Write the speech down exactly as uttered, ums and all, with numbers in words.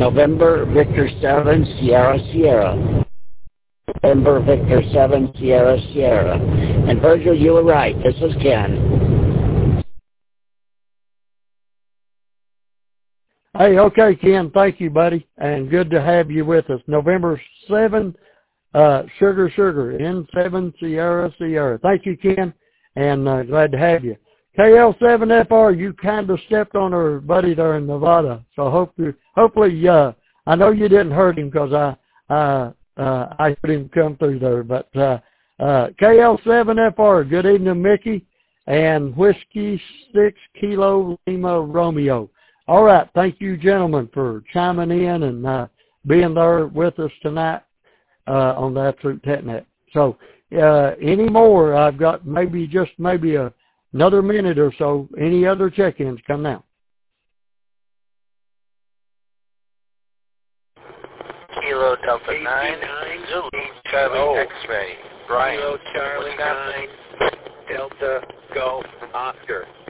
November Victor seven Sierra Sierra. November Victor seven Sierra Sierra. And Virgil, you were right. This is Ken. Hey, okay, Ken. Thank you, buddy. And good to have you with us. November seventh, uh, Sugar Sugar, N seven Sierra Sierra. Thank you, Ken, and uh, glad to have you. K L seven F R, you kind of stepped on our buddy there in Nevada. So hope you, hopefully, uh, I know you didn't hurt him because I, uh, uh, I heard him come through there. But uh, uh, K L seven F R, good evening, Mickey, and Whiskey six Kilo Lima Romeo. All right, thank you, gentlemen, for chiming in and uh, being there with us tonight uh, on the Absolute TechNet. So uh, any more, I've got maybe just maybe a Another minute or so. Any other check-ins come now? Kilo Delta nine, Zulu, Charlie oh. X-ray. Brian, Kilo Charlie nine, Delta Golf Oscar.